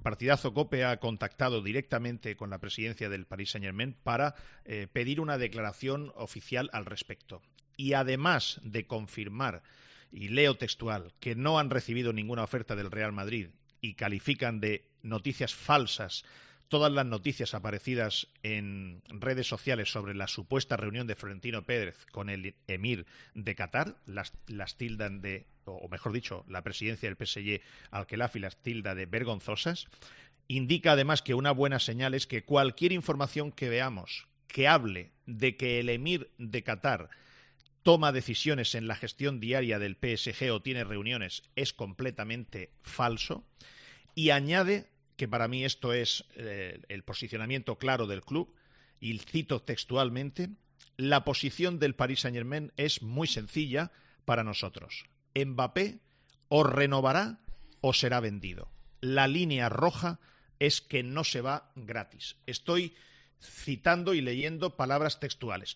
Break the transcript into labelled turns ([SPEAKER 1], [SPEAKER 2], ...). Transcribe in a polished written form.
[SPEAKER 1] partidazo COPE ha contactado directamente con la presidencia del Paris Saint-Germain para pedir una declaración oficial al respecto. Y además de confirmar, y leo textual, que no han recibido ninguna oferta del Real Madrid y califican de noticias falsas todas las noticias aparecidas en redes sociales sobre la supuesta reunión de Florentino Pérez con el emir de Qatar, las tildan de, o mejor dicho, la presidencia del PSG Al-Khelafi las tilda de vergonzosas. Indica además que una buena señal es que cualquier información que veamos que hable de que el emir de Qatar toma decisiones en la gestión diaria del PSG o tiene reuniones es completamente falso. Y añade que para mí esto es el posicionamiento claro del club, y cito textualmente: la posición del Paris Saint-Germain es muy sencilla para nosotros. Mbappé o renovará o será vendido. La línea roja es que no se va gratis. Estoy citando y leyendo palabras textuales.